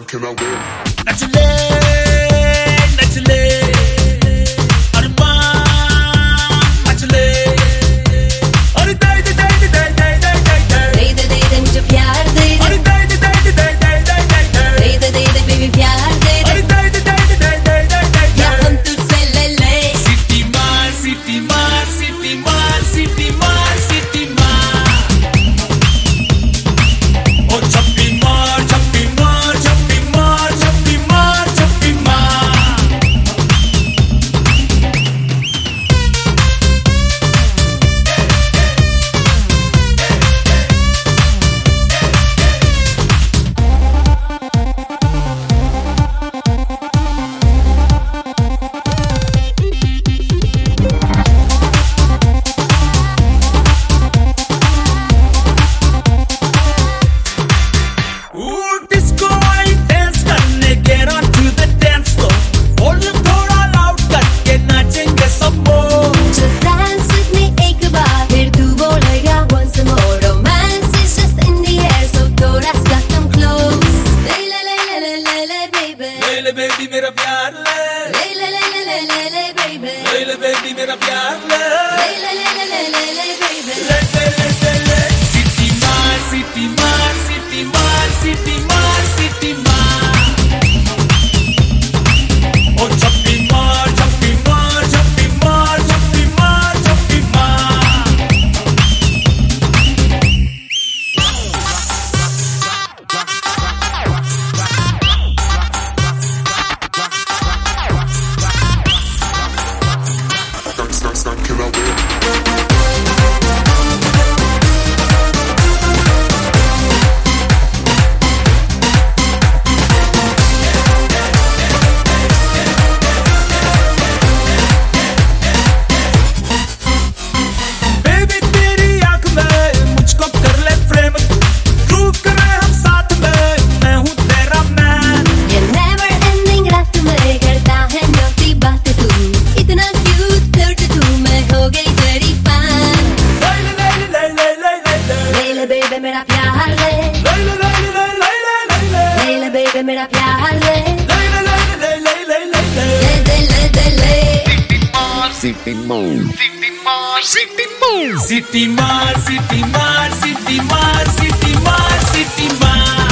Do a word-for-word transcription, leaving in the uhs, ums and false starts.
can I win? नचले नचले अरमान नचले अरे दे दे दे दे दे दे दे दे दे दे दे मुझे प्यार दे दे अरे दे दे दे दे दे दे दे दे दे दे बेबी प्यार दे दे अरे दे दे दे दे दे दे या हम तुझसे ले ले सिटी मार सिटी मार सिटी मार सिटी मार सिटी मार ओ छप्पी मार छप्पी मार छप्पी मार छप्पी मार छप्पी मार Ooh, disco आई dance करने get on to the dance floor volume थोड़ा loud करके नाचेंगे सब लोग So dance with me एक बार फिर तू बोलेगा once more romance is just in the air so थोड़ा सा come close ले ले ले ले ले ले ले baby ले ले बेबी मेरा प्यार ले ले ले ले ले ले ले ले baby ले ले बेबी मेरा प्यार ले ले ले ले ले ले ले ले baby ले ले ले ले ले सिटी मार सिटी मार सिटी मार सिटी मार सिटी मार ओ छप्पी मार छप्पी मार छप्पी मार छप्पी मार छप्पी मार Stuck, stuck, stuck, can I win? Baby तेरी आंख में मुझको कर ले फ्रेम प्रूव करे हम साथ में मैं हूँ तेरा मैन ये never ending रात में करता है naughty बात तू इतना cute flirt तू मैं हो गई तेरी fan ले ले ले ले ले ले ले ले ले ले baby मेरा प्यार ले ले ले ले ले ले ले ले ले ले baby मेरा प्यार ले ले ले ले ले ले ले ले ले दे ले दे ले City Mode. सिटी मार सिटी मार सिटी मार सिटी मार सिटी मार सिटी मार सिटी मार